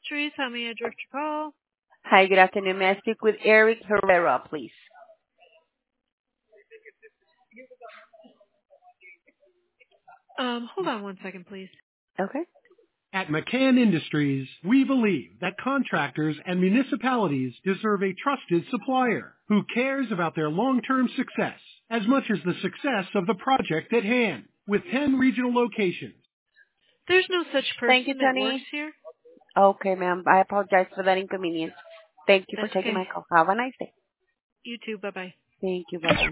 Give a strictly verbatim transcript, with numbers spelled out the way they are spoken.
Industries. How may I direct your call? Hi, good afternoon. May I speak with Eric Herrera, please? Um, hold on one second, please. Okay. At McCann Industries, we believe that contractors and municipalities deserve a trusted supplier who cares about their long-term success as much as the success of the project at hand. With ten regional locations. There's no such Thank you, person that works Tony. here. Okay, ma'am. I apologize for that inconvenience. Thank you for That's taking okay. my call. Have a nice day. You too. Bye bye. Thank you. Bye-bye.